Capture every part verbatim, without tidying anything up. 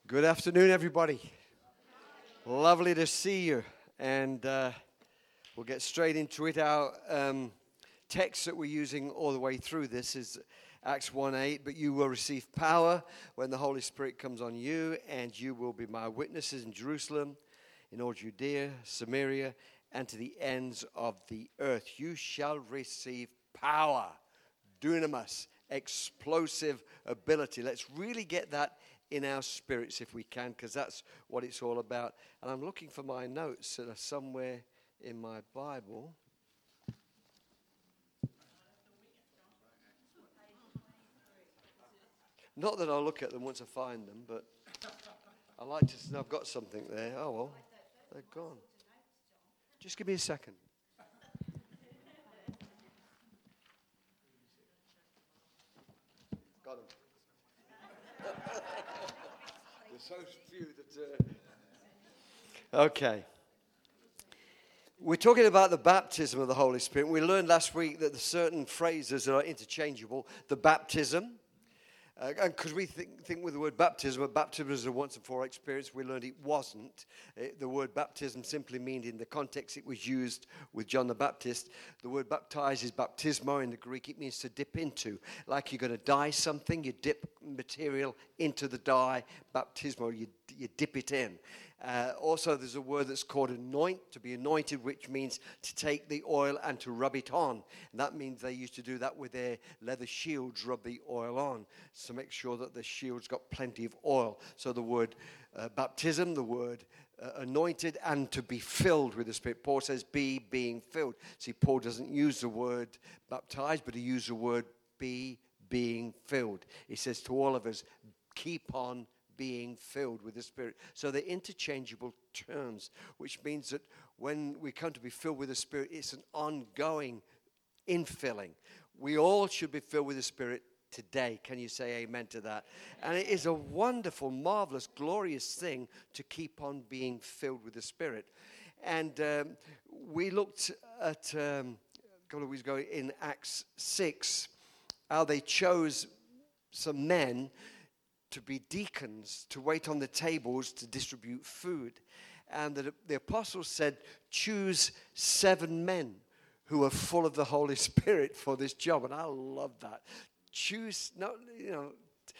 Good afternoon, everybody. Lovely to see you. And uh, we'll get straight into it. Our um, text that we're using all the way through this is Acts one eight. But you will receive power when the Holy Spirit comes on you, and you will be my witnesses in Jerusalem, in all Judea, Samaria, and to the ends of the earth. You shall receive power, dunamis, explosive ability. Let's really get that in our spirits if we can, because that's what it's all about. And I'm looking for my notes that are somewhere in my Bible. Not that I'll look at them once I find them, but I like to know I've got something there. Oh, well, they're gone. Just give me a second. Got them. There's so few that... Uh... Okay. We're talking about the baptism of the Holy Spirit. We learned last week that there's certain phrases that are interchangeable. The baptism. Uh, and because we think, think with the word baptism, baptism is a once-and-for-all experience. We learned it wasn't. It, the word baptism simply means, in the context it was used with John the Baptist, the word baptize is baptismo in the Greek. It means to dip into. Like you're going to dye something, you dip material into the dye. Baptismo, you, you dip it in. Uh, also, there's a word that's called anoint, to be anointed, which means to take the oil and to rub it on. And that means they used to do that with their leather shields, rub the oil on, to make sure that the shield's got plenty of oil. So the word uh, baptism, the word uh, anointed, and to be filled with the Spirit. Paul says, be being filled. See, Paul doesn't use the word baptized, but he used the word be being filled. He says to all of us, keep on being filled with the Spirit. So they're interchangeable terms, which means that when we come to be filled with the Spirit, it's an ongoing infilling. We all should be filled with the Spirit today. Can you say amen to that? And it is a wonderful, marvelous, glorious thing to keep on being filled with the Spirit. And um, we looked at, um, a couple of weeks ago in Acts six, how they chose some men to be deacons, to wait on the tables, to distribute food. And the, the apostles said, choose seven men who are full of the Holy Spirit for this job. And I love that. Choose, no, you know,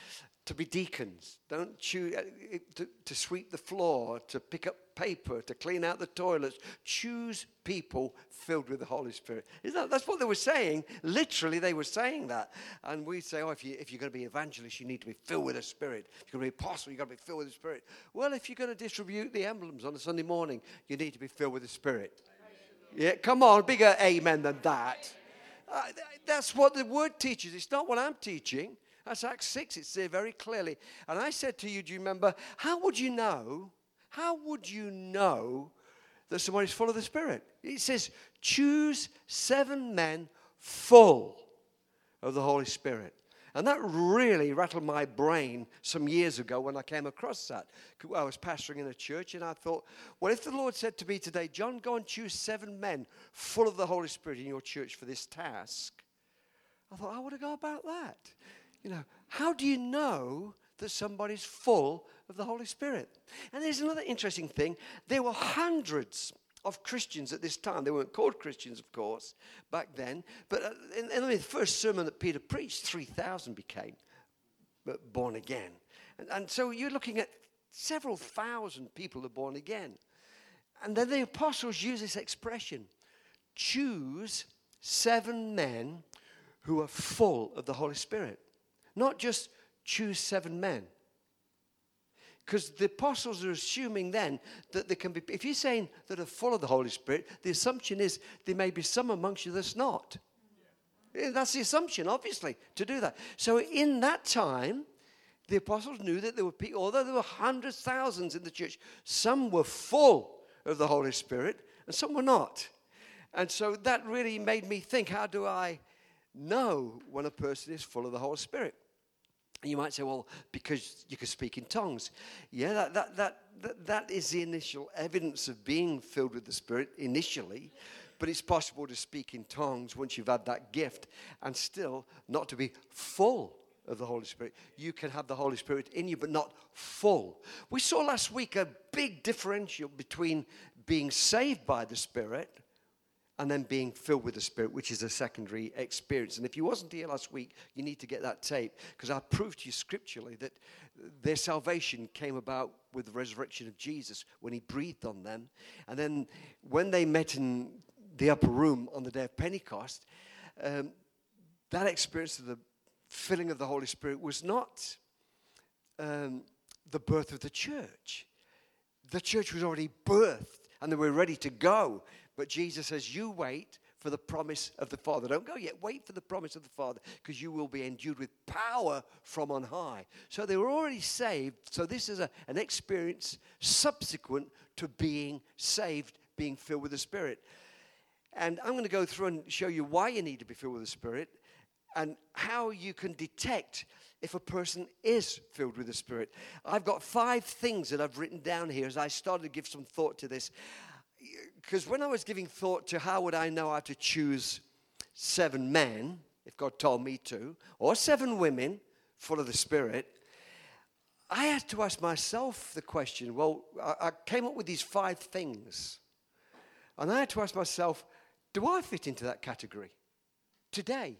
to be deacons. Don't choose uh, to, to sweep the floor, to pick up paper, to clean out the toilets. Choose people filled with the Holy Spirit. Isn't that, that's what they were saying. Literally, they were saying that. And we say, oh, if, you, if you're going to be evangelist, you need to be filled with the Spirit. If you're going to be apostle, you've got to be filled with the Spirit. Well, if you're going to distribute the emblems on a Sunday morning, you need to be filled with the Spirit. Yeah, come on, bigger amen than that. Uh, that's what the Word teaches. It's not what I'm teaching. That's Acts six. It's there very clearly. And I said to you, do you remember, how would you know, how would you know that somebody's full of the Spirit? It says, choose seven men full of the Holy Spirit. And that really rattled my brain some years ago when I came across that. I was pastoring in a church, and I thought, well, if the Lord said to me today, John, go and choose seven men full of the Holy Spirit in your church for this task, I thought, how would I go about that? You know, how do you know that somebody's full of the Holy Spirit? And there's another interesting thing. There were hundreds of Christians at this time. They weren't called Christians, of course, back then. But in, in the first sermon that Peter preached, three thousand became born again. And, and so you're looking at several thousand people are born again. And then the apostles use this expression, choose seven men who are full of the Holy Spirit. Not just choose seven men. Because the apostles are assuming then that there can be, if you're saying that are full of the Holy Spirit, the assumption is there may be some amongst you that's not. Yeah. That's the assumption, obviously, to do that. So in that time, the apostles knew that there were people, although there were hundreds, thousands in the church, some were full of the Holy Spirit and some were not. And so that really made me think, how do I know when a person is full of the Holy Spirit? And you might say, well, because you can speak in tongues. Yeah, that, that, that, that, that is the initial evidence of being filled with the Spirit initially. But it's possible to speak in tongues once you've had that gift and still not to be full of the Holy Spirit. You can have the Holy Spirit in you, but not full. We saw last week a big differential between being saved by the Spirit and then being filled with the Spirit, which is a secondary experience. And if you wasn't here last week, you need to get that tape, because I proved to you scripturally that their salvation came about with the resurrection of Jesus when he breathed on them. And then when they met in the upper room on the day of Pentecost, um, that experience of the filling of the Holy Spirit was not um, the birth of the church. The church was already birthed and they were ready to go. But Jesus says, you wait for the promise of the Father. Don't go yet. Wait for the promise of the Father, because you will be endued with power from on high. So they were already saved. So this is a, an experience subsequent to being saved, being filled with the Spirit. And I'm going to go through and show you why you need to be filled with the Spirit and how you can detect if a person is filled with the Spirit. I've got five things that I've written down here as I started to give some thought to this. Because when I was giving thought to how would I know how to choose seven men, if God told me to, or seven women full of the Spirit, I had to ask myself the question, well, I, I came up with these five things. And I had to ask myself, do I fit into that category today?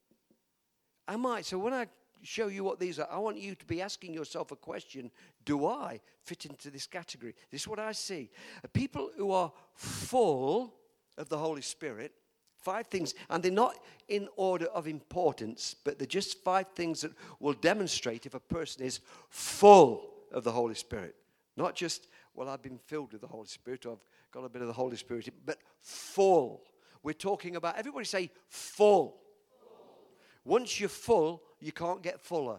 I might. So when I show you what these are, I want you to be asking yourself a question. Do I fit into this category? This is what I see. People who are full of the Holy Spirit, five things, and they're not in order of importance, but they're just five things that will demonstrate if a person is full of the Holy Spirit. Not just, well, I've been filled with the Holy Spirit, or I've got a bit of the Holy Spirit, but full. We're talking about, everybody say full. Once you're full, you can't get fuller.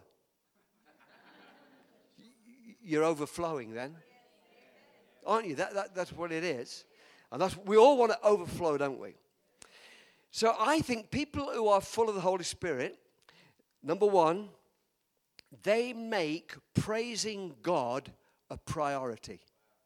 You're overflowing then. Aren't you? That, that, that's what it is. And that's, we all want to overflow, don't we? So I think people who are full of the Holy Spirit, number one, they make praising God a priority.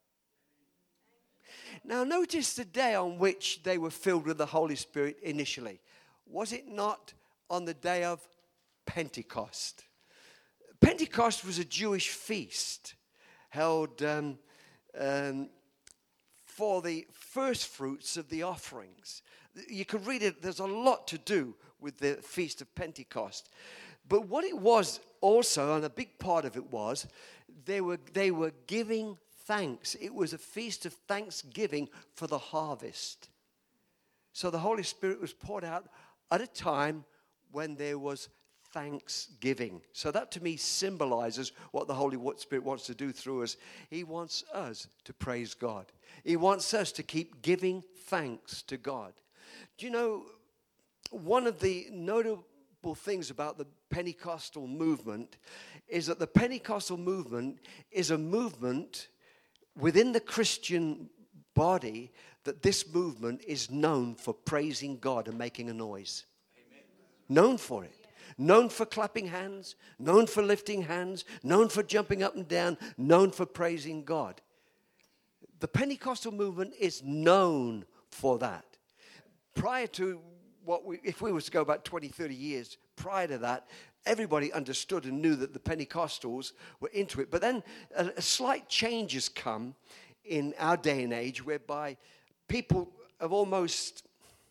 Now notice the day on which they were filled with the Holy Spirit initially. Was it not on the day of Pentecost? Pentecost was a Jewish feast held um, um, for the first fruits of the offerings. You can read it. There's a lot to do with the Feast of Pentecost. But what it was also, and a big part of it was, they were they were giving thanks. It was a feast of thanksgiving for the harvest. So the Holy Spirit was poured out at a time when there was thanksgiving. So that to me symbolizes what the Holy Spirit wants to do through us. He wants us to praise God. He wants us to keep giving thanks to God. Do you know, one of the notable things about the Pentecostal movement is that the Pentecostal movement is a movement within the Christian body, that this movement is known for praising God and making a noise. Amen. Known for it. Known for clapping hands, known for lifting hands, known for jumping up and down, known for praising God. The Pentecostal movement is known for that. Prior to what we, if we was to go back twenty, thirty years, prior to that, everybody understood and knew that the Pentecostals were into it. But then a, a slight change has come in our day and age, whereby people have almost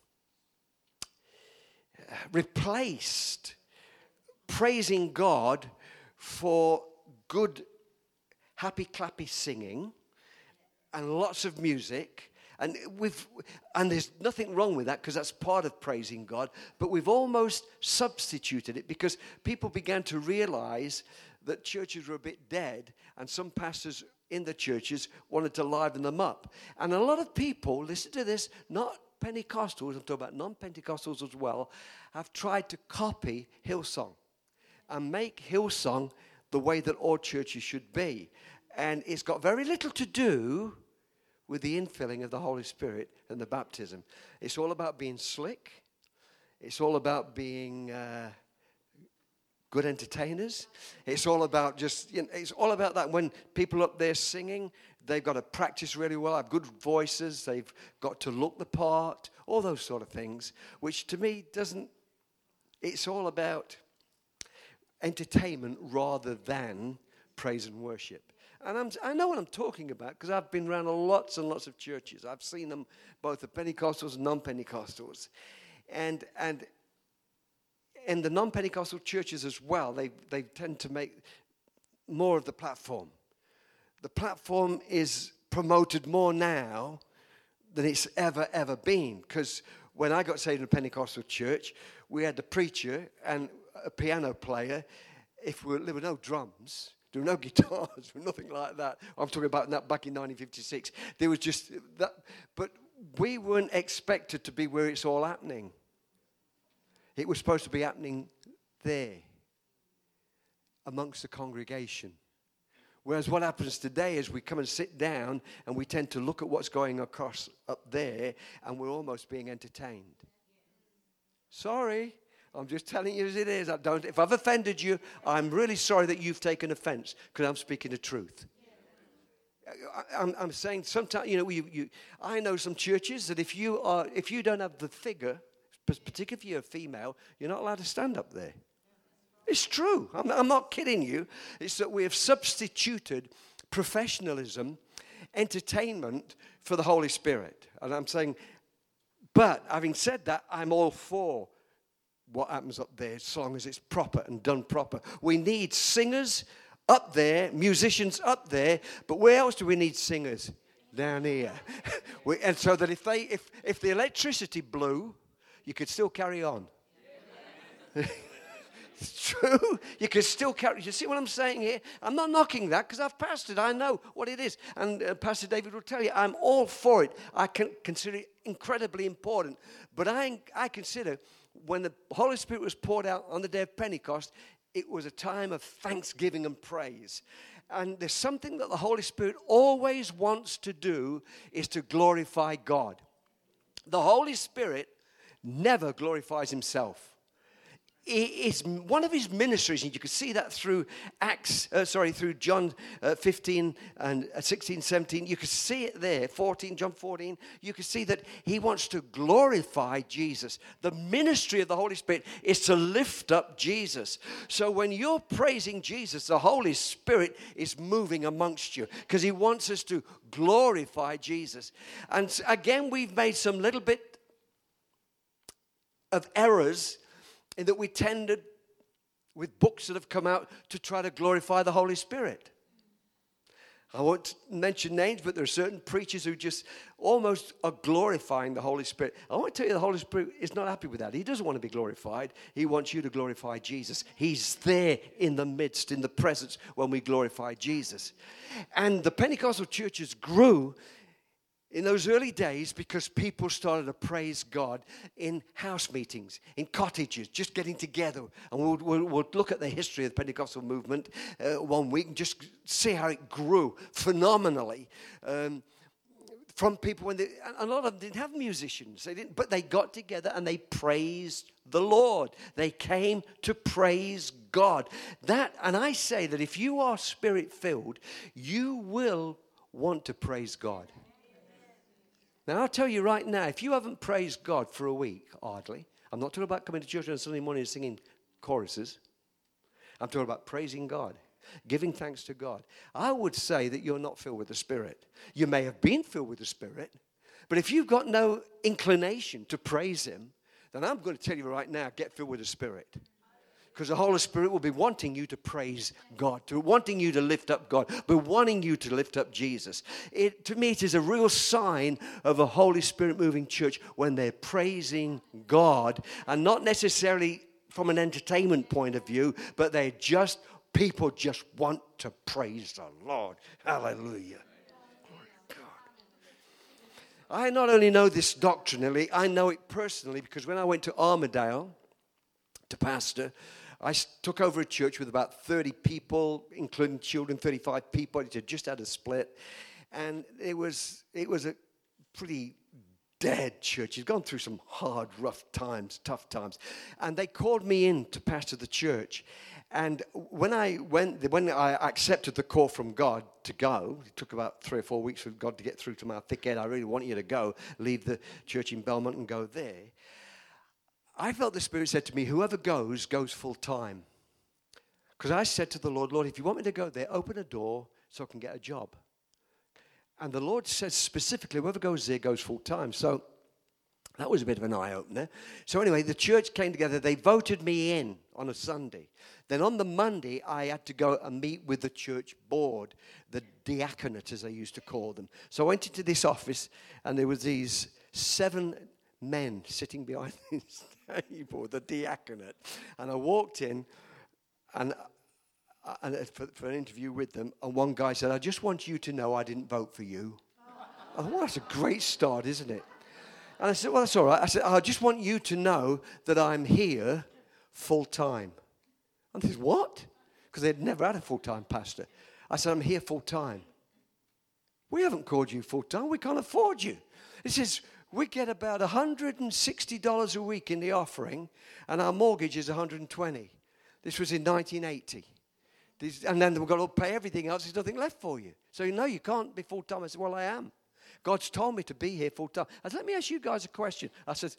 replaced praising God for good, happy, clappy singing and lots of music. And we've, and there's nothing wrong with that, because that's part of praising God. But we've almost substituted it, because people began to realize that churches were a bit dead, and some pastors in the churches wanted to liven them up. And a lot of people, listen to this, not Pentecostals, I'm talking about non-Pentecostals as well, have tried to copy Hillsong and make Hillsong the way that all churches should be. And it's got very little to do with the infilling of the Holy Spirit and the baptism. It's all about being slick. It's all about being uh, good entertainers. It's all about just, you know, it's all about that. When people up there singing, they've got to practice really well, have good voices, they've got to look the part, all those sort of things, which to me doesn't, it's all about, entertainment rather than praise and worship. And I'm, I know what I'm talking about because I've been around lots and lots of churches. I've seen them, both the Pentecostals and non-Pentecostals. And and in the non-Pentecostal churches as well, they, they tend to make more of the platform. The platform is promoted more now than it's ever, ever been. Because when I got saved in a Pentecostal church, we had the preacher and a piano player. If we were, there were no drums, there were no guitars, nothing like that. I'm talking about that back in nineteen fifty-six. There was just that, but we weren't expected to be where it's all happening. It was supposed to be happening there, amongst the congregation. Whereas what happens today is we come and sit down and we tend to look at what's going across up there and we're almost being entertained. Sorry, I'm just telling you as it is. I don't. If I've offended you, I'm really sorry that you've taken offense because I'm speaking the truth. I, I'm, I'm saying sometimes, you know, you, you, I know some churches that if you are, if you don't have the figure, particularly if you're a female, you're not allowed to stand up there. It's true. I'm, I'm not kidding you. It's that we have substituted professionalism, entertainment for the Holy Spirit. And I'm saying, but having said that, I'm all for what happens up there as long as it's proper and done proper. We need singers up there, musicians up there, but where else do we need singers? Down here. we, and so that if they, if, if the electricity blew, you could still carry on. It's true. You can still carry. You see what I'm saying here? I'm not knocking that because I've pastored. I know what it is. And uh, Pastor David will tell you, I'm all for it. I can consider it incredibly important. But I, I consider when the Holy Spirit was poured out on the day of Pentecost, it was a time of thanksgiving and praise. And there's something that the Holy Spirit always wants to do is to glorify God. The Holy Spirit never glorifies himself. It's one of his ministries, and you can see that through Acts, uh, sorry, through John uh, fifteen and uh, sixteen, seventeen. You can see it there, fourteen, John fourteen. You can see that he wants to glorify Jesus. The ministry of the Holy Spirit is to lift up Jesus. So when you're praising Jesus, the Holy Spirit is moving amongst you because he wants us to glorify Jesus. And again, we've made some little bit of errors in that we tended with books that have come out to try to glorify the Holy Spirit. I won't mention names, but there are certain preachers who just almost are glorifying the Holy Spirit. I want to tell you the Holy Spirit is not happy with that. He doesn't want to be glorified. He wants you to glorify Jesus. He's there in the midst, in the presence when we glorify Jesus. And the Pentecostal churches grew in those early days because people started to praise God in house meetings, in cottages, just getting together. And we'll, we'll, we'll look at the history of the Pentecostal movement uh, one week and just see how it grew phenomenally. Um, from people, when they, a lot of them didn't have musicians, they didn't, but they got together and they praised the Lord. They came to praise God. That, and I say that if you are Spirit-filled, you will want to praise God. Now, I'll tell you right now, if you haven't praised God for a week, hardly, I'm not talking about coming to church on Sunday morning and singing choruses. I'm talking about praising God, giving thanks to God. I would say that you're not filled with the Spirit. You may have been filled with the Spirit, but if you've got no inclination to praise him, then I'm going to tell you right now, get filled with the Spirit. Because the Holy Spirit will be wanting you to praise God, to wanting you to lift up God, but wanting you to lift up Jesus. It, to me, it is a real sign of a Holy Spirit moving church when they're praising God, and not necessarily from an entertainment point of view, but they just, people just want to praise the Lord. Hallelujah. Glory to God. I not only know this doctrinally, I know it personally, because when I went to Armadale to pastor, I took over a church with about thirty people, including children, thirty-five people. It had just had a split. And it was it was a pretty dead church. It's gone through some hard, rough times, tough times. And they called me in to pastor the church. And when I went, when I accepted the call from God to go, it took about three or four weeks for God to get through to my thick head. I really want you to go, leave the church in Belmont and go there. I felt the Spirit said to me, whoever goes, goes full time. Because I said to the Lord, Lord, if you want me to go there, open a door so I can get a job. And the Lord says specifically, whoever goes there goes full time. So that was a bit of an eye-opener. So anyway, the church came together. They voted me in on a Sunday. Then on the Monday, I had to go and meet with the church board, the diaconate, as they used to call them. So I went into this office, and there was these seven men sitting behind this table, the diaconate. And I walked in, and, and for, for an interview with them, and one guy said, I just want you to know I didn't vote for you. I thought, well, that's a great start, isn't it? And I said, well, that's all right. I said, I just want you to know that I'm here full-time. And they said, what? Because they'd never had a full-time pastor. I said, I'm here full-time. We haven't called you full-time. We can't afford you. He says, we get about one hundred sixty dollars a week in the offering, and our mortgage is one hundred twenty dollars. This was in nineteen eighty. This, and then we've got to pay everything else. There's nothing left for you. So, you know, you can't be full-time. I said, well, I am. God's told me to be here full-time. I said, let me ask you guys a question. I said,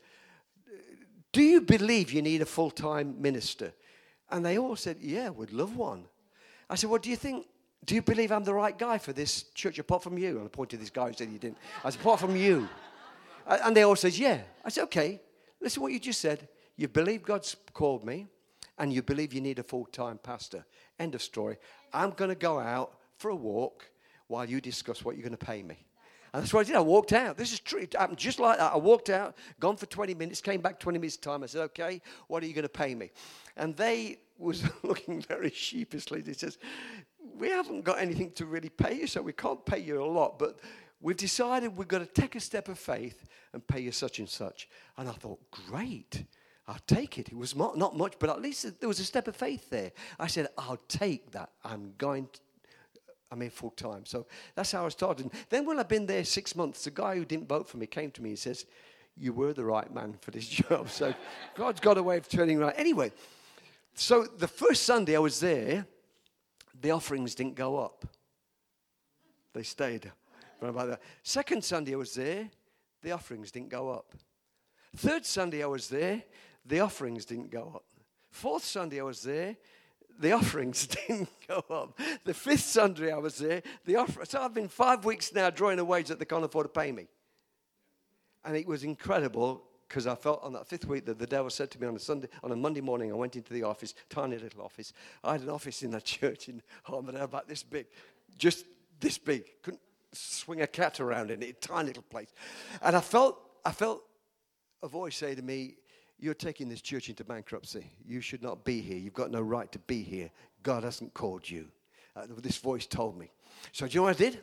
do you believe you need a full-time minister? And they all said, yeah, we'd love one. I said, well, do you think, do you believe I'm the right guy for this church apart from you? And I pointed to this guy who said he didn't. I said, apart from you. And they all said, yeah. I said, okay, listen to what you just said. You believe God's called me, and you believe you need a full-time pastor. End of story. I'm going to go out for a walk while you discuss what you're going to pay me. And that's what I did. I walked out. This is true. It happened just like that. I walked out, gone for twenty minutes, came back twenty minutes time. I said, okay, what are you going to pay me? And they was looking very sheepishly. They says, we haven't got anything to really pay you, so we can't pay you a lot. But we've decided we've got to take a step of faith and pay you such and such. And I thought, great. I'll take it. It was not much, but at least there was a step of faith there. I said, I'll take that. I'm going to. I'm here full time. So that's how I started. Then when I've been there six months, the guy who didn't vote for me came to me and says, you were the right man for this job. So God's got a way of turning around. Anyway, so the first Sunday I was there, the offerings didn't go up. They stayed. About that. Second Sunday I was there, the offerings didn't go up. Third Sunday I was there, the offerings didn't go up. Fourth Sunday I was there, the offerings didn't go up. The fifth Sunday I was there, the offer. So I've been five weeks now drawing a wage that they can't afford to pay me. And it was incredible because I felt on that fifth week that the devil said to me on a Sunday, on a Monday morning, I went into the office, tiny little office. I had an office in that church in Harmondale about this big, just this big. Couldn't swing a cat around in it, tiny little place. And I felt, I felt a voice say to me, you're taking this church into bankruptcy. You should not be here. You've got no right to be here. God hasn't called you. Uh, this voice told me. So do you know what I did?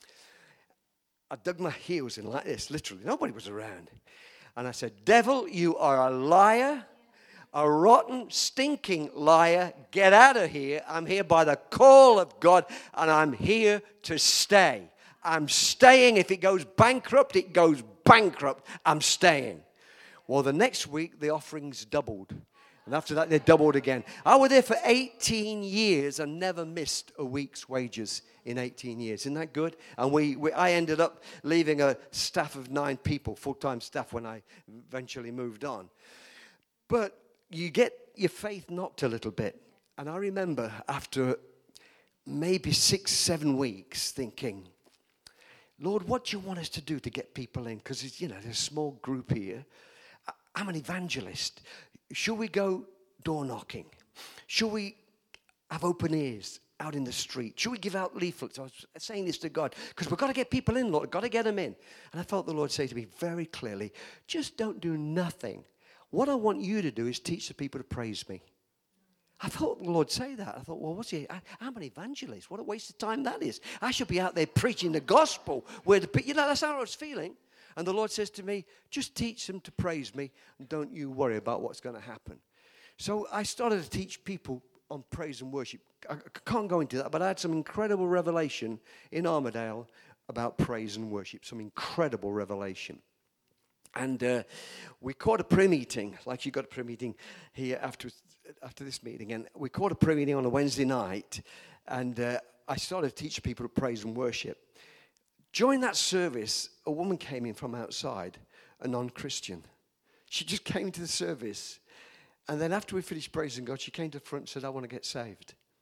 I dug my heels in like this, literally. Nobody was around. And I said, devil, you are a liar, a rotten, stinking liar. Get out of here. I'm here by the call of God, and I'm here to stay. I'm staying. If it goes bankrupt, it goes bankrupt. I'm staying. Well, the next week, the offerings doubled. And after that, they doubled again. I was there for eighteen years and never missed a week's wages in eighteen years. Isn't that good? And we, we I ended up leaving a staff of nine people, full-time staff, when I eventually moved on. But you get your faith knocked a little bit. And I remember after maybe six, seven weeks thinking, Lord, what do you want us to do to get people in? Because, you know, there's a small group here. I'm an evangelist. Should we go door knocking? Should we have open ears out in the street? Should we give out leaflets? I was saying this to God because we've got to get people in, Lord. We've got to get them in. And I felt the Lord say to me very clearly, just don't do nothing. What I want you to do is teach the people to praise me. I felt the Lord say that. I thought, well, what's he? I, I'm an evangelist. What a waste of time that is. I should be out there preaching the gospel. Where the, you know, that's how I was feeling. And the Lord says to me, just teach them to praise me, and don't you worry about what's going to happen. So I started to teach people on praise and worship. I can't go into that, but I had some incredible revelation in Armadale about praise and worship, some incredible revelation. And uh, we called a prayer meeting, like you got a prayer meeting here after, after this meeting. And we called a prayer meeting on a Wednesday night, and uh, I started to teach people to praise and worship. During that service, a woman came in from outside, a non-Christian. She just came to the service. And then after we finished praising God, she came to the front and said, I want to get saved.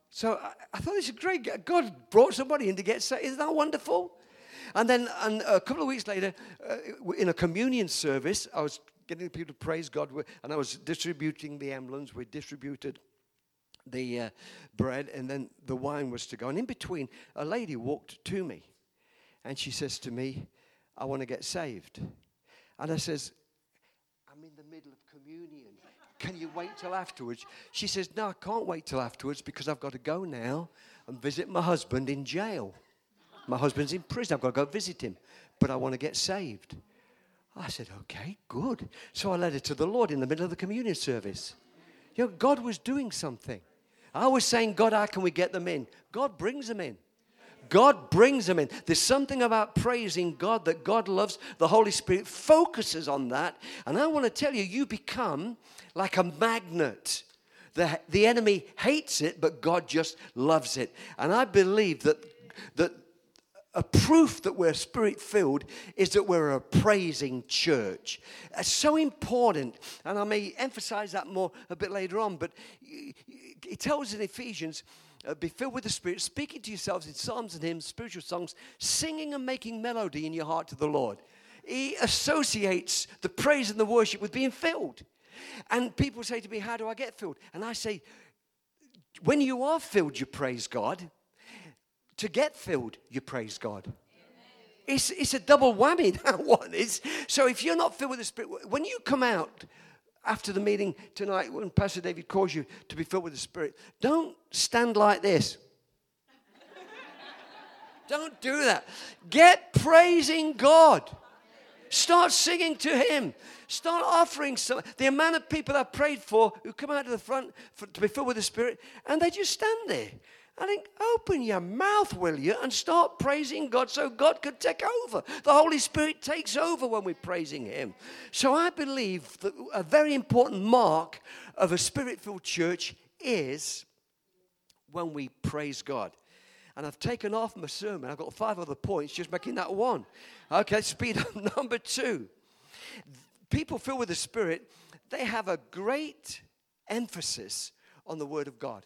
So I, I thought this is great. God brought somebody in to get saved. Isn't that wonderful? And then and a couple of weeks later, uh, in a communion service, I was getting people to praise God, and I was distributing the emblems. We distributed the uh, bread, and then the wine was to go. And in between, a lady walked to me, and she says to me, I want to get saved. And I says, I'm in the middle of communion. Can you wait till afterwards? She says, no, I can't wait till afterwards because I've got to go now and visit my husband in jail. My husband's in prison. I've got to go visit him. But I want to get saved. I said, okay, good. So I led her to the Lord in the middle of the communion service. You know, God was doing something. I was saying, God, how can we get them in? God brings them in. God brings them in. There's something about praising God that God loves. The Holy Spirit focuses on that. And I want to tell you, you become like a magnet. The, the enemy hates it, but God just loves it. And I believe that, that a proof that we're Spirit-filled is that we're a praising church. It's so important. And I may emphasize that more a bit later on. But it tells us in Ephesians, Uh, be filled with the Spirit, speaking to yourselves in psalms and hymns, spiritual songs, singing and making melody in your heart to the Lord. He associates the praise and the worship with being filled. And people say to me, how do I get filled? And I say, when you are filled, you praise God. To get filled, you praise God. It's, it's a double whammy, that one is. So if you're not filled with the Spirit, when you come out after the meeting tonight, when Pastor David calls you to be filled with the Spirit, don't stand like this. Don't do that. Get praising God. Start singing to Him. Start offering some. The amount of people I've prayed for who come out to the front for, to be filled with the Spirit, and they just stand there. I think, open your mouth, will you, and start praising God so God could take over. The Holy Spirit takes over when we're praising Him. So I believe that a very important mark of a Spirit-filled church is when we praise God. And I've taken off my sermon. I've got five other points, just making that one. Okay, speed up. Number two. People filled with the Spirit, they have a great emphasis on the Word of God.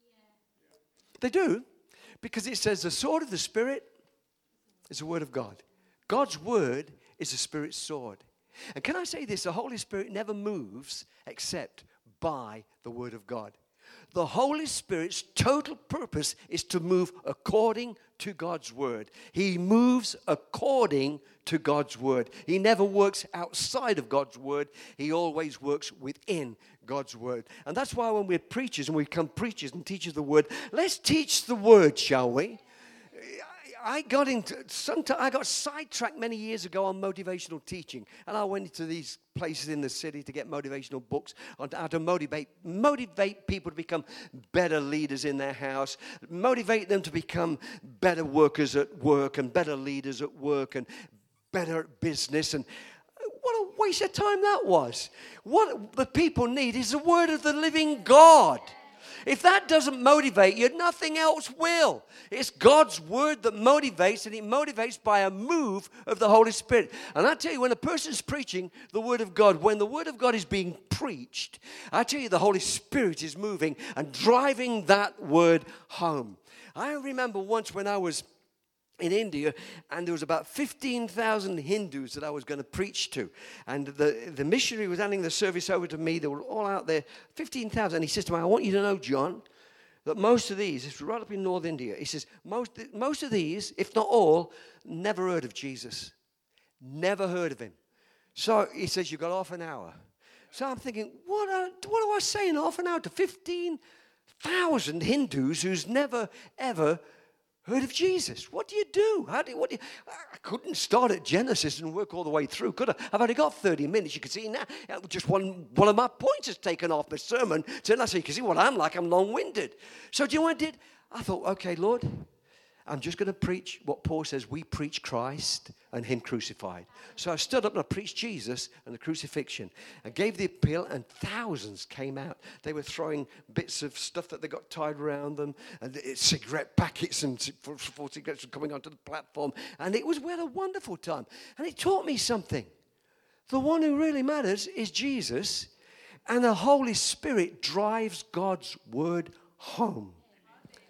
They do, because it says the sword of the Spirit is the Word of God. God's Word is the Spirit's sword. And can I say this? The Holy Spirit never moves except by the Word of God. The Holy Spirit's total purpose is to move according to God's Word. He moves according to God's Word. He never works outside of God's Word. He always works within God's Word. And that's why when we're preachers and we become preachers and teachers of the Word, let's teach the Word, shall we? I got into sometime, I got sidetracked many years ago on motivational teaching, and I went into these places in the city to get motivational books on how to motivate motivate people to become better leaders in their house, motivate them to become better workers at work and better leaders at work and better at business. And what a waste of time that was. What the people need is the Word of the living God. If that doesn't motivate you, nothing else will. It's God's Word that motivates, and it motivates by a move of the Holy Spirit. And I tell you, when a person's preaching the Word of God, when the Word of God is being preached, I tell you, the Holy Spirit is moving and driving that Word home. I remember once when I was in India, and there was about fifteen thousand Hindus that I was going to preach to. And the, the missionary was handing the service over to me. They were all out there, fifteen thousand. And he says to me, I want you to know, John, that most of these, it's right up in North India, he says, most, most of these, if not all, never heard of Jesus. Never heard of Him. So he says, you've got half an hour. So I'm thinking, what, are, what do I say in half an hour to fifteen thousand Hindus who's never, ever heard of Jesus? What do you do? How do you, what do you, I couldn't start at Genesis and work all the way through, could I? I've only got thirty minutes. You can see now, just one, one of my points has taken off my sermon. So now, so you can see what I'm like. I'm long-winded. So do you know what I did? I thought, okay, Lord, I'm just going to preach what Paul says. We preach Christ and Him crucified. So I stood up and I preached Jesus and the crucifixion and gave the appeal, and thousands came out. They were throwing bits of stuff that they got tied around them, and cigarette packets and for cigarettes were coming onto the platform. And it was, we had a wonderful time. And it taught me something. The one who really matters is Jesus, and the Holy Spirit drives God's Word home.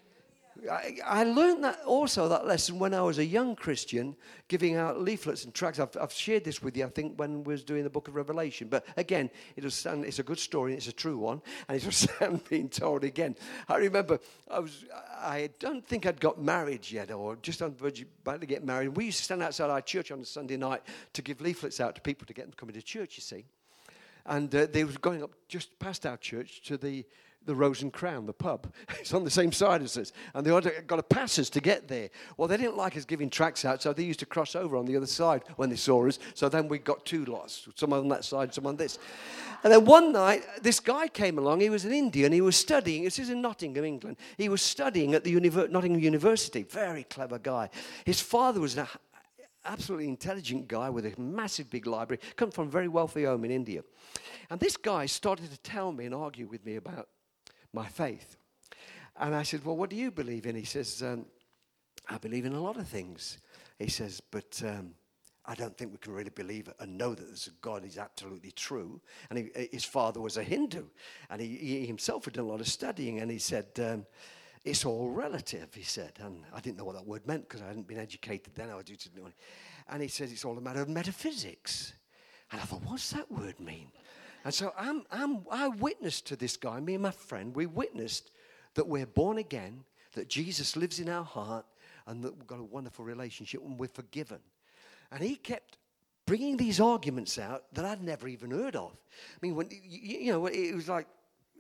I, I learned that also, that lesson, when I was a young Christian, giving out leaflets and tracts. I've, I've shared this with you, I think, when we was doing the book of Revelation. But again, it was, it's a good story, it's a true one, and it was being told again. I remember I was, I don't think I'd got married yet, or just on the verge about to get married. We used to stand outside our church on a Sunday night to give leaflets out to people to get them coming to church, you see. And uh, they were going up just past our church to the the Rose and Crown, the pub. It's on the same side as us. And they all got to pass us to get there. Well, they didn't like us giving tracts out, so they used to cross over on the other side when they saw us. So then we got two lots, some on that side, some on this. And then one night, this guy came along. He was an Indian. He was studying. This is in Nottingham, England. He was studying at the Univer- Nottingham University. Very clever guy. His father was an absolutely intelligent guy with a massive big library, come from a very wealthy home in India. And this guy started to tell me and argue with me about my faith. And I said, well, what do you believe in? He says, um, I believe in a lot of things. He says, but um, I don't think we can really believe it and know that this God is absolutely true. And he, his father was a Hindu, and he, he himself had done a lot of studying, and he said, um, it's all relative, he said. And I didn't know what that word meant because I hadn't been educated then. I was just doing it. And he says it's all a matter of metaphysics. And I thought, what's that word mean? And so I'm, I'm, I witnessed to this guy, me and my friend, we witnessed that we're born again, that Jesus lives in our heart, and that we've got a wonderful relationship and we're forgiven. And he kept bringing these arguments out that I'd never even heard of. I mean, when you, you know, it was like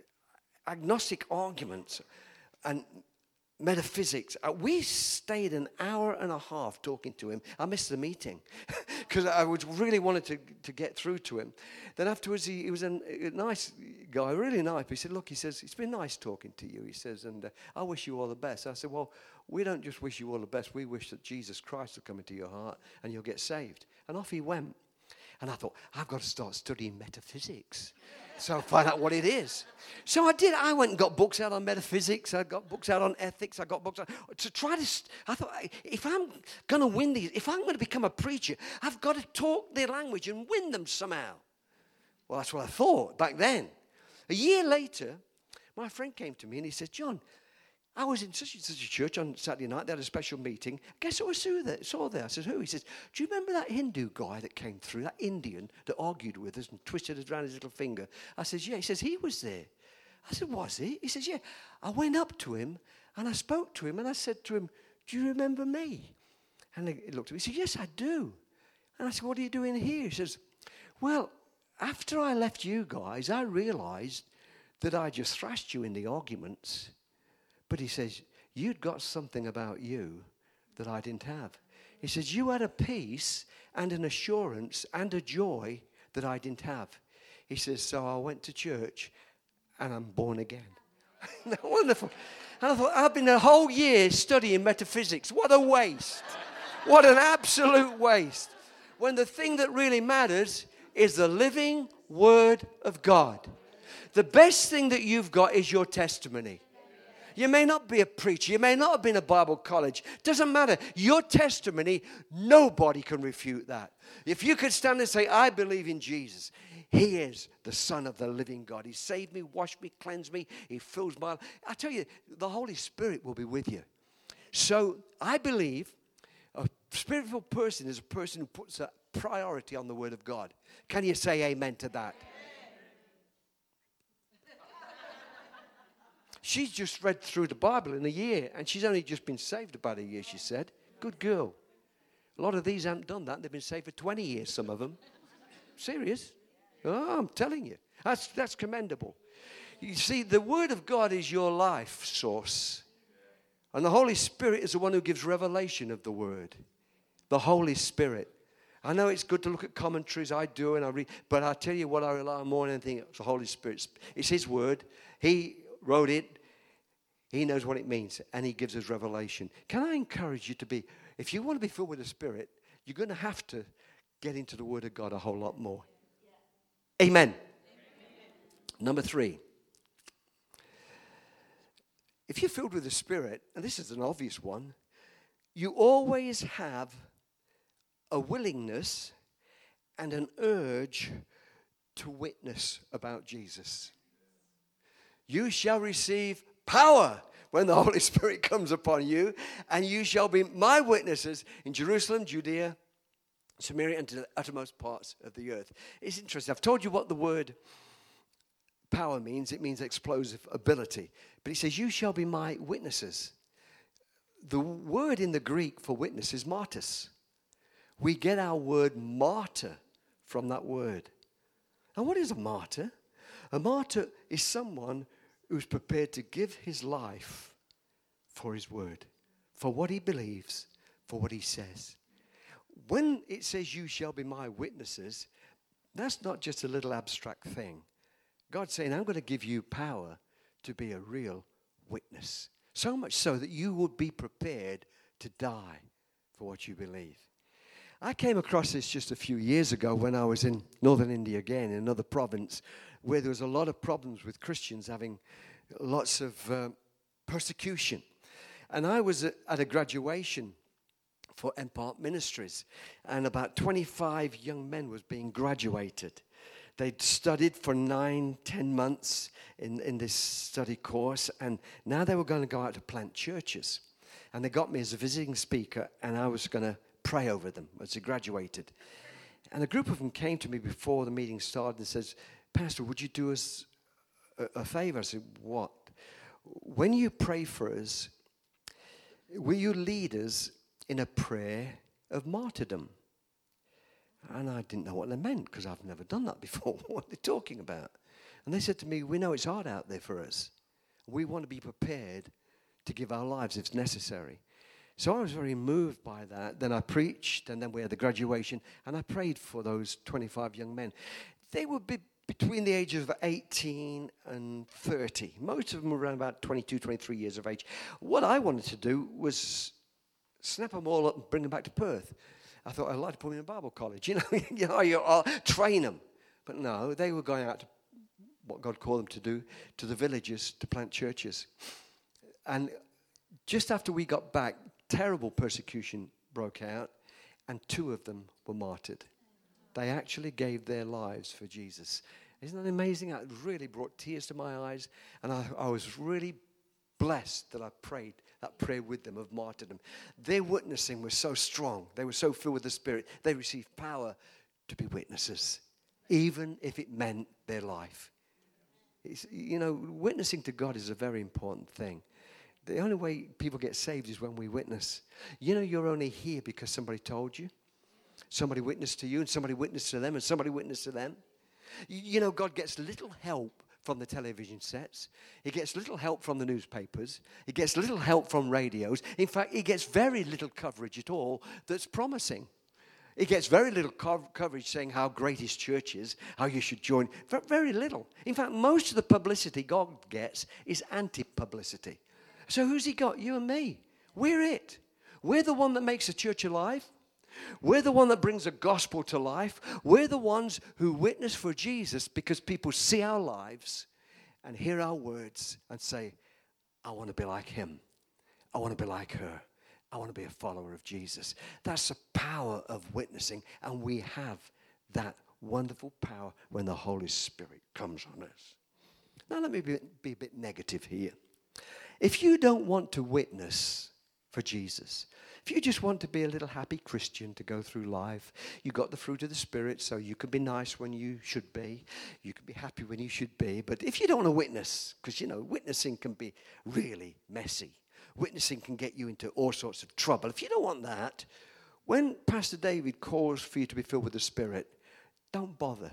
agnostic arguments and metaphysics. Uh, we stayed an hour and a half talking to him. I missed the meeting because I was really wanted to, to get through to him. Then afterwards, he, he was a, a nice guy, really nice. But he said, look, he says, it's been nice talking to you. He says, and uh, I wish you all the best. I said, well, we don't just wish you all the best. We wish that Jesus Christ will come into your heart and you'll get saved. And off he went. And I thought, I've got to start studying metaphysics. So find out what it is. So I did. I went and got books out on metaphysics. I got books out on ethics. I got books out to try to. I thought, if I'm going to win these, if I'm going to become a preacher, I've got to talk their language and win them somehow. Well, that's what I thought back then. A year later, my friend came to me and he said, John, I was in such and such a church on Saturday night. They had a special meeting. Guess who I saw there? Saw there? I said, who? He says, do you remember that Hindu guy that came through, that Indian that argued with us and twisted us around his little finger? I says, yeah. He says, he was there. I said, was he? He says, yeah. I went up to him and I spoke to him and I said to him, do you remember me? And he looked at me. He said, yes, I do. And I said, what are you doing here? He says, well, after I left you guys, I realized that I just thrashed you in the arguments. But he says, you'd got something about you that I didn't have. He says, you had a peace and an assurance and a joy that I didn't have. He says, so I went to church and I'm born again. Isn't that wonderful? And I thought, I've been a whole year studying metaphysics. What a waste. What an absolute waste. When the thing that really matters is the living Word of God. The best thing that you've got is your testimony. You may not be a preacher. You may not have been a Bible college. Doesn't matter. Your testimony, nobody can refute that. If you could stand and say, I believe in Jesus. He is the Son of the living God. He saved me, washed me, cleansed me. He fills my life. I tell you, the Holy Spirit will be with you. So I believe a spiritual person is a person who puts a priority on the Word of God. Can you say amen to that? She's just read through the Bible in a year, and she's only just been saved about a year, she said. Good girl. A lot of these haven't done that. They've been saved for twenty years, some of them. Serious. Oh, I'm telling you. That's, that's commendable. You see, the Word of God is your life source. And the Holy Spirit is the one who gives revelation of the Word. The Holy Spirit. I know it's good to look at commentaries. I do, and I read. But I tell you what I rely on more than anything else, the Holy Spirit. It's His Word. He wrote it. He knows what it means, and He gives us revelation. Can I encourage you to be, if you want to be filled with the Spirit, you're going to have to get into the Word of God a whole lot more. Yeah. Amen. Amen. Number three. If you're filled with the Spirit, and this is an obvious one, you always have a willingness and an urge to witness about Jesus. You shall receive power when the Holy Spirit comes upon you, and you shall be my witnesses in Jerusalem, Judea, Samaria, and to the uttermost parts of the earth. It's interesting. I've told you what the word power means. It means explosive ability. But he says, you shall be my witnesses. The word in the Greek for witness is martyrs. We get our word martyr from that word. And what is a martyr? A martyr is someone who's prepared to give his life for his word, for what he believes, for what he says. When it says you shall be my witnesses, that's not just a little abstract thing. God's saying, I'm going to give you power to be a real witness. So much so that you would be prepared to die for what you believe. I came across this just a few years ago when I was in northern India again, in another province, where there was a lot of problems with Christians having lots of uh, persecution. And I was at, at a graduation for Empire Ministries, and about twenty-five young men was being graduated. They'd studied for nine, ten months in, in this study course, and now they were going to go out to plant churches. And they got me as a visiting speaker, and I was going to pray over them as they graduated. And a group of them came to me before the meeting started and says, Pastor, would you do us a, a favor? I said, what? When you pray for us, will you lead us in a prayer of martyrdom? And I didn't know what they meant because I've never done that before. What are they talking about? And they said to me, we know it's hard out there for us. We want to be prepared to give our lives if necessary. So I was very moved by that. Then I preached, and then we had the graduation, and I prayed for those twenty-five young men. They would be between the ages of eighteen and thirty. Most of them were around about twenty-two, twenty-three years of age. What I wanted to do was snap them all up and bring them back to Perth. I thought I'd like to put them in a Bible college, you know, you know, you I'll train them. But no, they were going out to what God called them to do, to the villages, to plant churches. And just after we got back, terrible persecution broke out, and two of them were martyred. They actually gave their lives for Jesus. Isn't that amazing? It really brought tears to my eyes, and I, I was really blessed that I prayed that prayer with them of martyrdom. Their witnessing was so strong. They were so filled with the Spirit. They received power to be witnesses, even if it meant their life. It's, you know, witnessing to God is a very important thing. The only way people get saved is when we witness. You know, you're only here because somebody told you. Somebody witnessed to you, and somebody witnessed to them, and somebody witnessed to them. You know, God gets little help from the television sets. He gets little help from the newspapers. He gets little help from radios. In fact, he gets very little coverage at all that's promising. He gets very little co- coverage saying how great his church is, how you should join. Very little. In fact, most of the publicity God gets is anti-publicity. So who's he got? You and me. We're it. We're the one that makes the church alive. We're the one that brings the gospel to life. We're the ones who witness for Jesus because people see our lives and hear our words and say, I want to be like him. I want to be like her. I want to be a follower of Jesus. That's the power of witnessing, and we have that wonderful power when the Holy Spirit comes on us. Now let me be, be a bit negative here. If you don't want to witness for Jesus, if you just want to be a little happy Christian to go through life, you got the fruit of the Spirit, so you can be nice when you should be. You can be happy when you should be. But if you don't want to witness, because, you know, witnessing can be really messy. Witnessing can get you into all sorts of trouble. If you don't want that, when Pastor David calls for you to be filled with the Spirit, don't bother.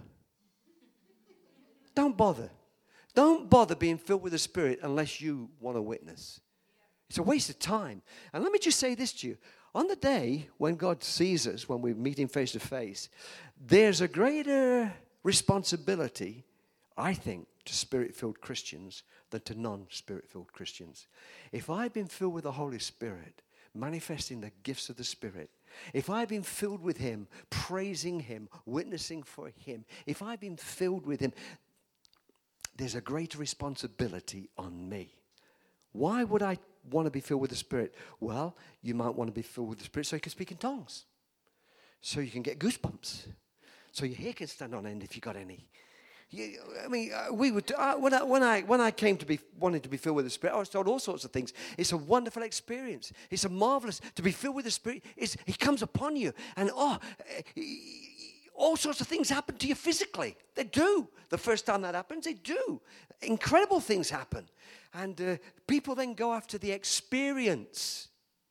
Don't bother. Don't bother being filled with the Spirit unless you want to witness. It's a waste of time. And let me just say this to you. On the day when God sees us, when we meet him face to face, there's a greater responsibility, I think, to Spirit-filled Christians than to non-Spirit-filled Christians. If I've been filled with the Holy Spirit, manifesting the gifts of the Spirit, if I've been filled with him, praising him, witnessing for him, if I've been filled with him, there's a greater responsibility on me. Why would I want to be filled with the Spirit? Well, you might want to be filled with the Spirit so you can speak in tongues, so you can get goosebumps, so your hair can stand on end if you got any, You, I mean, uh, we would. Uh, when I when I when I came to be wanting to be filled with the Spirit, I was told all sorts of things. It's a wonderful experience. It's a marvelous to be filled with the Spirit. It's, He comes upon you, and oh, all sorts of things happen to you physically. They do. The first time that happens, they do. Incredible things happen, and uh, people then go after the experience,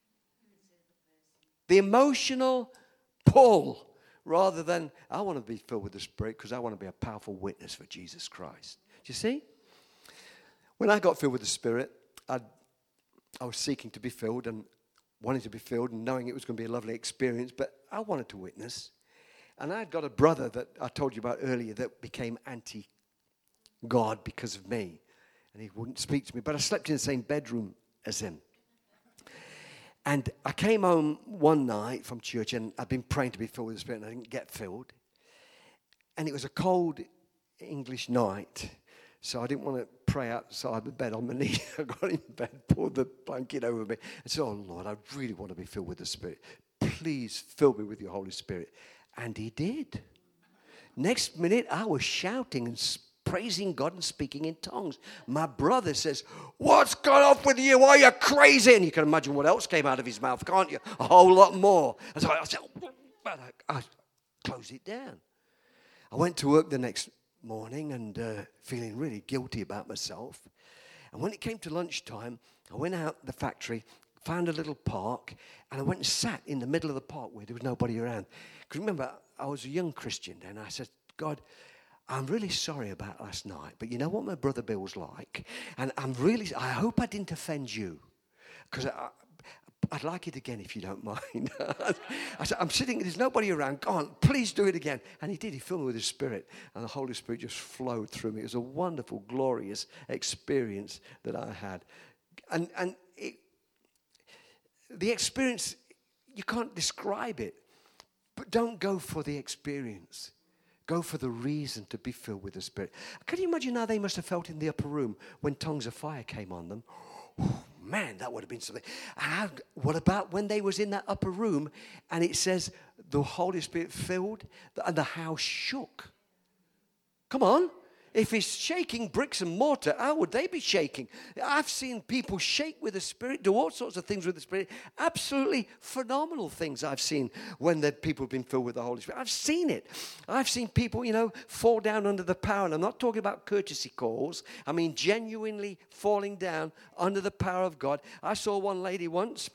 the emotional pull. Rather than, I want to be filled with the Spirit because I want to be a powerful witness for Jesus Christ. Do you see? When I got filled with the Spirit, I'd, I was seeking to be filled and wanting to be filled and knowing it was going to be a lovely experience, but I wanted to witness. And I'd got a brother that I told you about earlier that became anti-God because of me. And he wouldn't speak to me, but I slept in the same bedroom as him. And I came home one night from church, and I'd been praying to be filled with the Spirit, and I didn't get filled. And it was a cold English night, so I didn't want to pray outside the bed on my knee. I got in bed, pulled the blanket over me, and said, oh, Lord, I really want to be filled with the Spirit. Please fill me with your Holy Spirit. And he did. Next minute, I was shouting and praising God and speaking in tongues. My brother says, what's gone off with you? Are you crazy? And you can imagine what else came out of his mouth, can't you? A whole lot more. And so I said, but I, I closed it down. I went to work the next morning and uh, feeling really guilty about myself. And when it came to lunchtime, I went out the factory, found a little park, and I went and sat in the middle of the park where there was nobody around. Because remember, I was a young Christian then. I said, God, I'm really sorry about last night, but you know what my brother Bill's like? And I'm really, I hope I didn't offend you. Because I'd like it again if you don't mind. I said, I'm sitting, there's nobody around. Go on, please do it again. And he did. He filled me with his Spirit. And the Holy Spirit just flowed through me. It was a wonderful, glorious experience that I had. And, and it, the experience, you can't describe it. But don't go for the experience. Go for the reason to be filled with the Spirit. Can you imagine how they must have felt in the upper room when tongues of fire came on them? Oh, man, that would have been something. And how, what about when they was in that upper room and it says the Holy Spirit filled and the house shook? Come on. If it's shaking bricks and mortar, how would they be shaking? I've seen people shake with the Spirit, do all sorts of things with the Spirit. Absolutely phenomenal things I've seen when the people have been filled with the Holy Spirit. I've seen it. I've seen people, you know, fall down under the power. And I'm not talking about courtesy calls. I mean genuinely falling down under the power of God. I saw one lady once.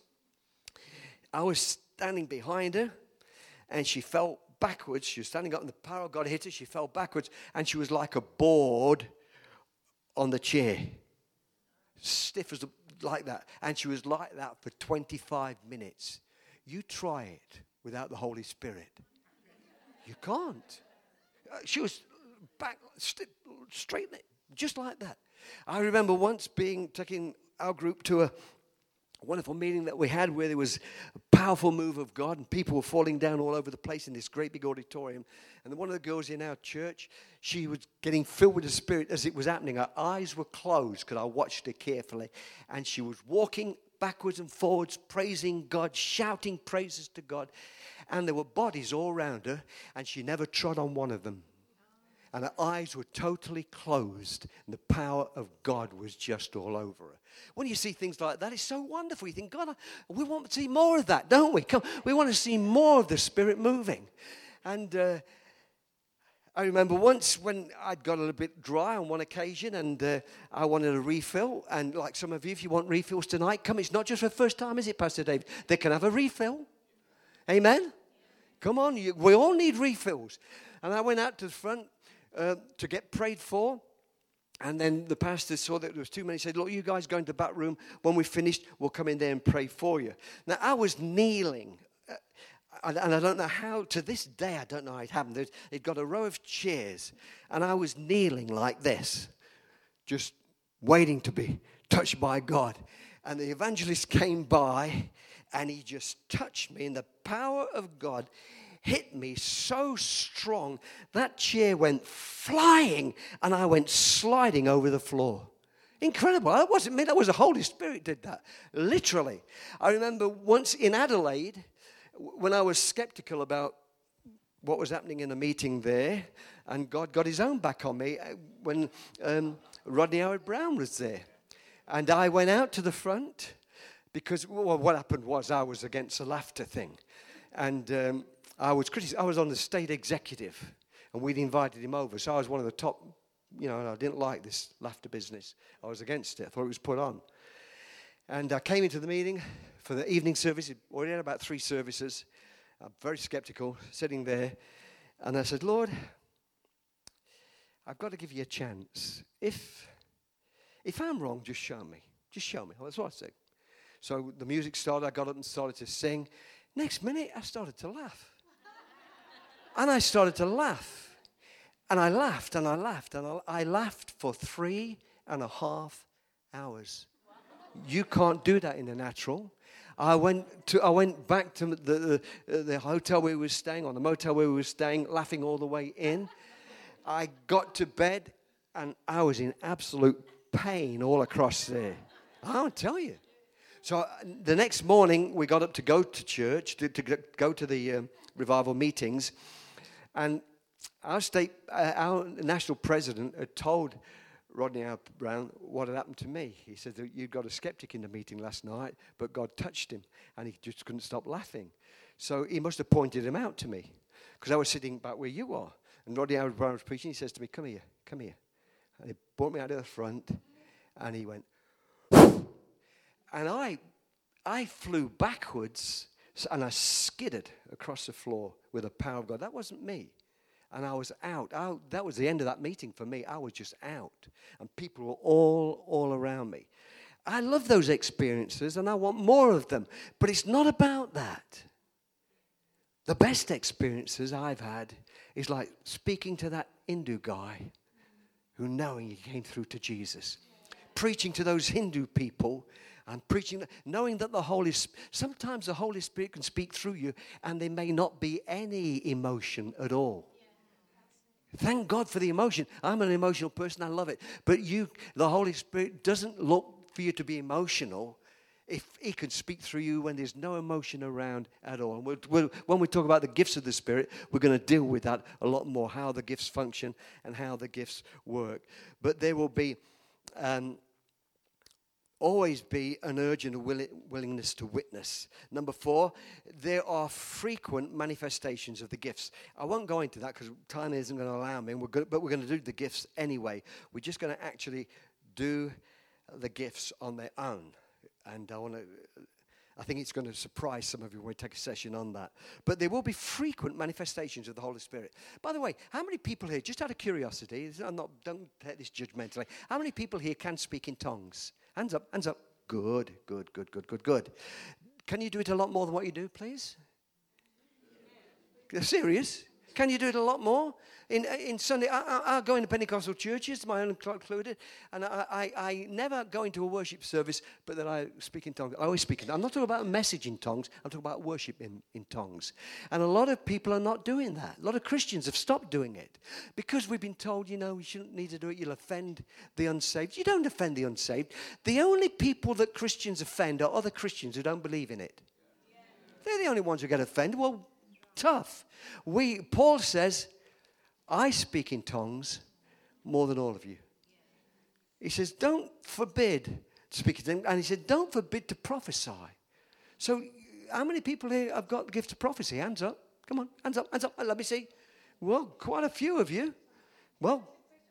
I was standing behind her, and she fell backwards. She was standing up and the power of God hit her. She fell backwards and she was like a board on the chair. Stiff as a, like that. And she was like that for twenty-five minutes. You try it without the Holy Spirit. You can't. Uh, she was back, st- straight, just like that. I remember once being, taking our group to a wonderful meeting that we had where there was a powerful move of God and people were falling down all over the place in this great big auditorium. And one of the girls in our church, she was getting filled with the Spirit as it was happening. Her eyes were closed because I watched her carefully. And she was walking backwards and forwards, praising God, shouting praises to God. And there were bodies all around her and she never trod on one of them. And her eyes were totally closed. And the power of God was just all over her. When you see things like that, it's so wonderful. You think, God, we want to see more of that, don't we? Come, we want to see more of the Spirit moving. And uh, I remember once when I'd got a little bit dry on one occasion and uh, I wanted a refill. And like some of you, if you want refills tonight, come. It's not just for the first time, is it, Pastor David? They can have a refill. Amen? Come on. You, we all need refills. And I went out to the front Uh, to get prayed for. And then the pastor saw that there was too many. He said, look, you guys go into the back room. When we've finished, we'll come in there and pray for you. Now, I was kneeling. Uh, and, and I don't know how, to this day, I don't know how it happened. They'd, they'd got a row of chairs. And I was kneeling like this, just waiting to be touched by God. And the evangelist came by, and he just touched me. And the power of God hit me so strong, that chair went flying and I went sliding over the floor. Incredible. That wasn't me. That was the Holy Spirit did that. Literally. I remember once in Adelaide, when I was skeptical about what was happening in a meeting there, and God got his own back on me when um, Rodney Howard-Browne was there. And I went out to the front because, well, what happened was I was against the laughter thing. And um, I was critic- I was on the state executive, and we'd invited him over. So I was one of the top, you know, and I didn't like this laughter business. I was against it. I thought it was put on. And I came into the meeting for the evening service. We already had about three services. I'm very skeptical, sitting there. And I said, Lord, I've got to give you a chance. If if I'm wrong, just show me. Just show me. Well, that's what I said. So the music started. I got up and started to sing. Next minute, I started to laugh. And I started to laugh. And I laughed and I laughed. And I, I laughed for three and a half hours. You can't do that in the natural. I went to. I went back to the, the, the hotel where we were staying, or the motel where we were staying, laughing all the way in. I got to bed, and I was in absolute pain all across there. I won't tell you. So uh, the next morning, we got up to go to church, to, to go to the um, revival meetings, and our state, uh, our national president had told Rodney Howard-Browne what had happened to me. He said that you got a skeptic in the meeting last night, but God touched him, and he just couldn't stop laughing. So he must have pointed him out to me, because I was sitting back where you are. And Rodney Howard-Browne was preaching. He says to me, come here, come here. And he brought me out to the front, and he went, and I, I flew backwards, and I skidded across the floor with the power of God. That wasn't me. And I was out. I, that was the end of that meeting for me. I was just out. And people were all, all around me. I love those experiences, and I want more of them. But it's not about that. The best experiences I've had is like speaking to that Hindu guy who knowing he came through to Jesus. Preaching to those Hindu people and preaching, knowing that the Holy Spirit, sometimes the Holy Spirit can speak through you and there may not be any emotion at all. Thank God for the emotion. I'm an emotional person. I love it. But you, the Holy Spirit doesn't look for you to be emotional if he can speak through you when there's no emotion around at all. And we'll, we'll, when we talk about the gifts of the Spirit, we're going to deal with that a lot more, how the gifts function and how the gifts work. But there will be um, always be an urge and a will- willingness to witness. Number four, there are frequent manifestations of the gifts. I won't go into that because time isn't going to allow me, and we're going, but we're going to do the gifts anyway. We're just going to actually do the gifts on their own. And I want to, I think it's going to surprise some of you when we take a session on that. But there will be frequent manifestations of the Holy Spirit. By the way, how many people here, just out of curiosity, I'm not, don't take this judgmentally, how many people here can speak in tongues? Hands up, hands up. Good, good, good, good, good, good. Can you do it a lot more than what you do, please? You're serious? Can you do it a lot more? In in Sunday, I, I, I go into Pentecostal churches, my own included, and I, I, I never go into a worship service, but then I speak in tongues. I always speak in tongues. I'm not talking about a message in tongues. I'm talking about worship in, in tongues. And a lot of people are not doing that. A lot of Christians have stopped doing it because we've been told, you know, you shouldn't need to do it. You'll offend the unsaved. You don't offend the unsaved. The only people that Christians offend are other Christians who don't believe in it. They're the only ones who get offended. Well, tough. We, Paul says, I speak in tongues more than all of you. He says, don't forbid to speak in tongues. And he said, don't forbid to prophesy. So how many people here have got the gift of prophecy? Hands up. Come on, hands up, hands up. Let me see. Well, quite a few of you. Well,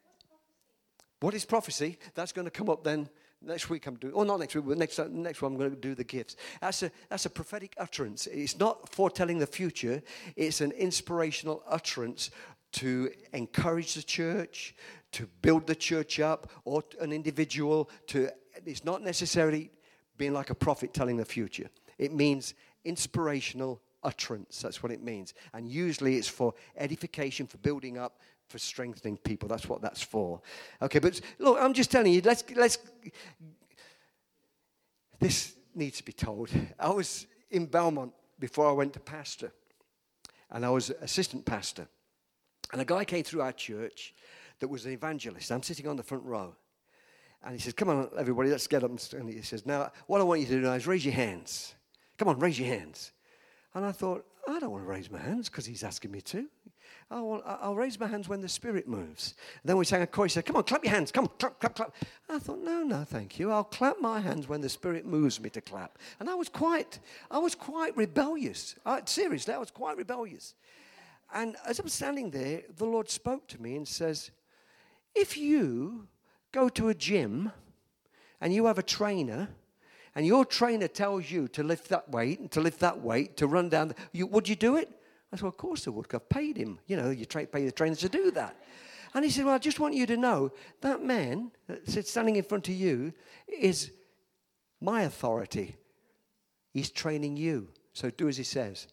what is prophecy? That's going to come up then. Next week I'm doing, or not next week, but next next one I'm going to do the gifts. That's a that's a prophetic utterance. It's not foretelling the future. It's an inspirational utterance to encourage the church, to build the church up, or an individual to. It's not necessarily being like a prophet telling the future. It means inspirational utterance. That's what it means. And usually it's for edification, for building up, for strengthening people. That's what that's for. Okay, but look, I'm just telling you, let's let's this needs to be told. I was in Belmont before I went to pastor, and I was assistant pastor. And a guy came through our church that was an evangelist. I'm sitting on the front row. And he says, come on, everybody, let's get up. And he says, now, what I want you to do now is raise your hands. Come on, raise your hands. And I thought, I don't want to raise my hands because he's asking me to. I'll, I'll raise my hands when the Spirit moves. And then we sang a chorus. He said, come on, clap your hands. Come on, clap, clap, clap. I thought, no, no, thank you. I'll clap my hands when the Spirit moves me to clap. And I was quite, I was quite rebellious. I, seriously, I was quite rebellious. And as I'm standing there, the Lord spoke to me and says, if you go to a gym and you have a trainer, and your trainer tells you to lift that weight and to lift that weight, to run down, the, you, would you do it? I said, well, of course I would, because I've paid him. You know, you tra- pay the trainer to do that. And he said, well, I just want you to know, that man that's standing in front of you is my authority. He's training you. So do as he says.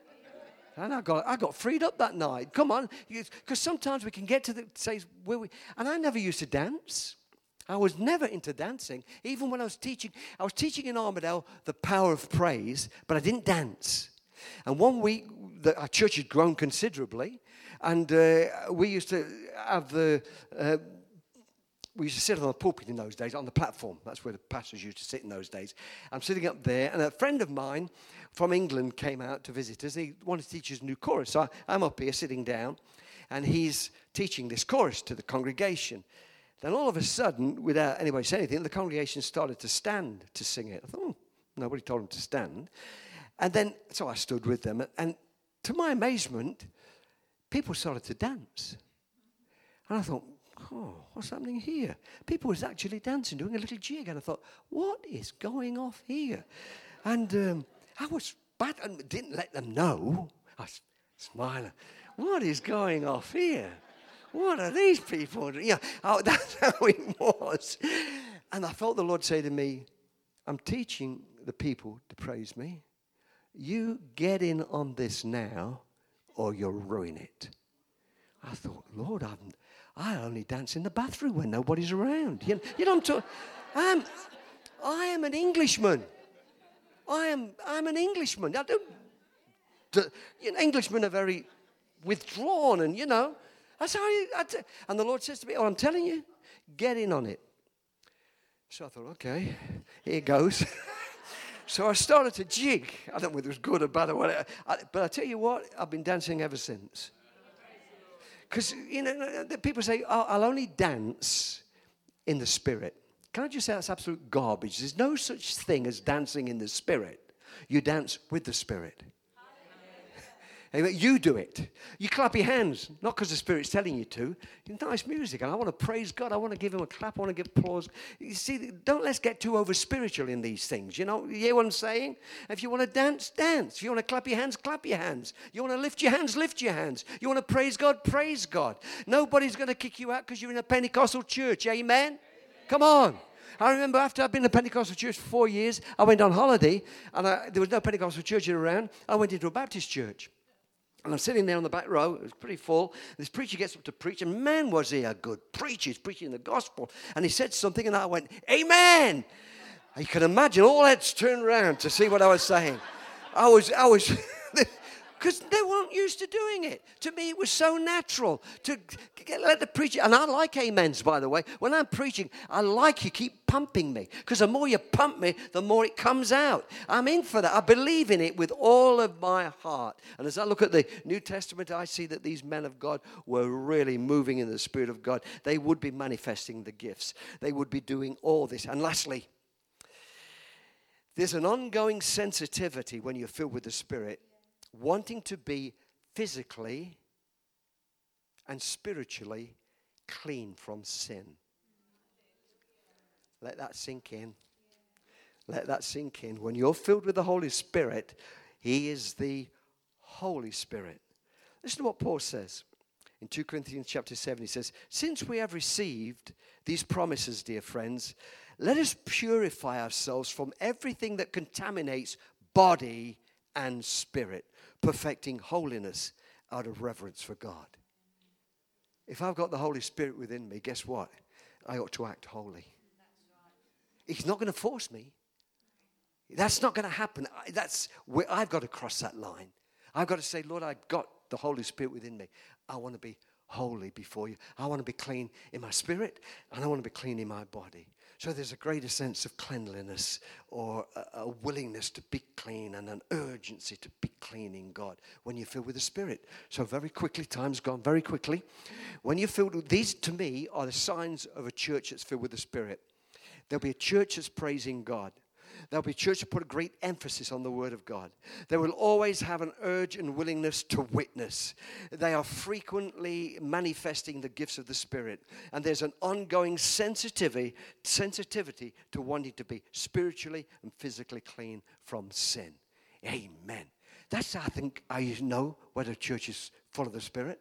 And I got, I got freed up that night. Come on. Because sometimes we can get to the stage where we, and I never used to dance. I was never into dancing. Even when I was teaching, I was teaching in Armadale the power of praise, but I didn't dance. And one week, the, our church had grown considerably, and uh, we used to have the, uh, we used to sit on the pulpit in those days, on the platform. That's where the pastors used to sit in those days. I'm sitting up there, and a friend of mine from England came out to visit us. He wanted to teach us a new chorus. So I'm up here sitting down, and he's teaching this chorus to the congregation. Then all of a sudden, without anybody saying anything, the congregation started to stand to sing it. I thought, oh, nobody told them to stand. And then, so I stood with them. And to my amazement, people started to dance. And I thought, oh, what's happening here? People was actually dancing, doing a little jig. And I thought, what is going off here? And um, I was bad and didn't let them know. I was smiling. What is going off here? What are these people doing? Yeah, oh, that's how it was. And I felt the Lord say to me, I'm teaching the people to praise me. You get in on this now or you'll ruin it. I thought, Lord, I'm, I only dance in the bathroom when nobody's around. You know, you know I'm talking. I'm, I am an Englishman. I am I'm an Englishman. I don't, you know, Englishmen are very withdrawn and, you know. That's how you, I t- and the Lord says to me, oh, I'm telling you, get in on it. So I thought, okay, here goes. So I started to jig. I don't know whether it was good or bad or whatever. I, but I tell you what, I've been dancing ever since. Because, you know, people say, oh, I'll only dance in the Spirit. Can I just say that's absolute garbage? There's no such thing as dancing in the Spirit. You dance with the Spirit. You do it. You clap your hands, not because the Spirit's telling you to. Nice music, and I want to praise God. I want to give him a clap. I want to give applause. You see, don't let's get too over spiritual in these things. You know, you hear what I'm saying? If you want to dance, dance. If you want to clap your hands, clap your hands. You want to lift your hands, lift your hands. You want to praise God, praise God. Nobody's going to kick you out because you're in a Pentecostal church. Amen? Amen. Come on. I remember after I'd been in a Pentecostal church for four years, I went on holiday, and I, there was no Pentecostal church around. I went into a Baptist church. And I'm sitting there on the back row. It was pretty full. This preacher gets up to preach, and man, was he a good preacher. He's preaching the gospel. And he said something, and I went, amen. You can imagine all heads turned around to see what I was saying. I was, I was, because they weren't used to doing it. To me, it was so natural to get, let the preacher, and I like amens, by the way. When I'm preaching, I like you keep pumping me, because the more you pump me, the more it comes out. I'm in for that. I believe in it with all of my heart. And as I look at the New Testament, I see that these men of God were really moving in the Spirit of God. They would be manifesting the gifts. They would be doing all this. And lastly, there's an ongoing sensitivity when you're filled with the Spirit, wanting to be physically and spiritually clean from sin. Let that sink in. Let that sink in. When you're filled with the Holy Spirit, He is the Holy Spirit. Listen to what Paul says in Second Corinthians chapter seven. He says, since we have received these promises, dear friends, let us purify ourselves from everything that contaminates body and spirit, perfecting holiness out of reverence for God. If I've got the Holy Spirit within me, guess what? I ought to act holy. He's not going to force me. That's not going to happen. That's where I've got to cross that line. I've got to say, Lord, I've got the Holy Spirit within me. I want to be holy before you. I want to be clean in my spirit, and I want to be clean in my body. So there's a greater sense of cleanliness or a, a willingness to be clean and an urgency to be clean in God when you're filled with the Spirit. So very quickly, time's gone very quickly. When you're filled with, these to me are the signs of a church that's filled with the Spirit. There'll be a church that's praising God. There'll be a church that put a great emphasis on the Word of God. They will always have an urge and willingness to witness. They are frequently manifesting the gifts of the Spirit. And there's an ongoing sensitivity, sensitivity to wanting to be spiritually and physically clean from sin. Amen. That's, I think, how you know whether a church is full of the Spirit.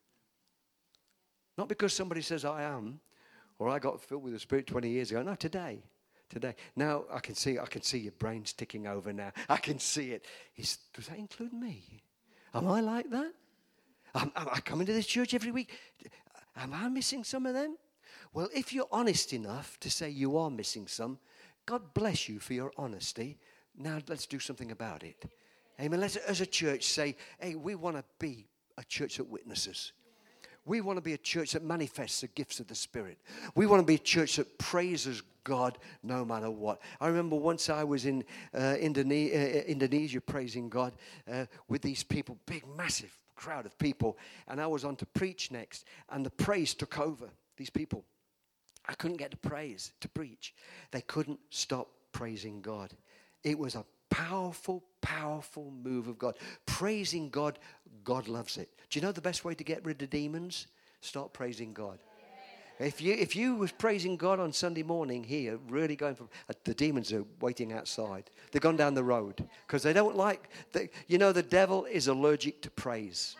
Not because somebody says, I am, or I got filled with the Spirit twenty years ago. No, today. Today. Now, I can see I can see your brains ticking over now. I can see it. Is, does that include me? Am I like that? Am, am I coming to this church every week? Am I missing some of them? Well, if you're honest enough to say you are missing some, God bless you for your honesty. Now, let's do something about it. Amen. Let's, as a church, say, hey, we want to be a church that witnesses. We want to be a church that manifests the gifts of the Spirit. We want to be a church that praises God no matter what. I remember once I was in uh, Indone- uh, Indonesia praising God uh, with these people, big, massive crowd of people. And I was on to preach next. And the praise took over these people. I couldn't get the praise to preach. They couldn't stop praising God. It was a powerful, powerful move of God. Praising God, God loves it. Do you know the best way to get rid of demons? Start praising God. If you if you was praising God on Sunday morning here, really going for, uh, the demons are waiting outside. They've gone down the road because they don't like, the, you know, the devil is allergic to praise.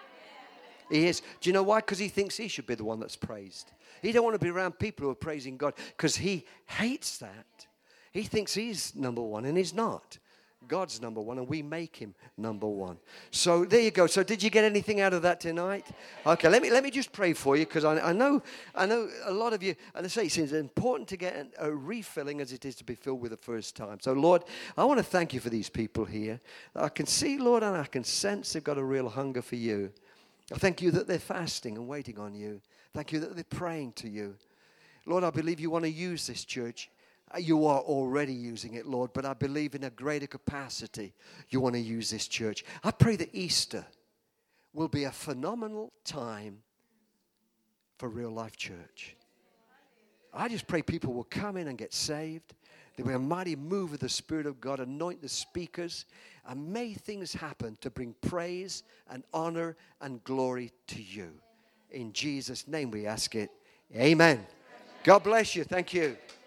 He is. Do you know why? Because he thinks he should be the one that's praised. He don't want to be around people who are praising God because he hates that. He thinks he's number one and he's not. God's number one, and we make him number one. So there you go. So did you get anything out of that tonight? Okay, let me let me just pray for you, because I, I know I know a lot of you, and I say it's as important to get an, a refilling as it is to be filled with the first time. So Lord, I want to thank you for these people here. I can see, Lord, and I can sense they've got a real hunger for you. I thank you that they're fasting and waiting on you. Thank you that they're praying to you. Lord, I believe you want to use this church. You are already using it, Lord, but I believe in a greater capacity you want to use this church. I pray that Easter will be a phenomenal time for Real Life Church. I just pray people will come in and get saved. There will be a mighty move of the Spirit of God, anoint the speakers, and may things happen to bring praise and honor and glory to you. In Jesus' name we ask it. Amen. God bless you. Thank you.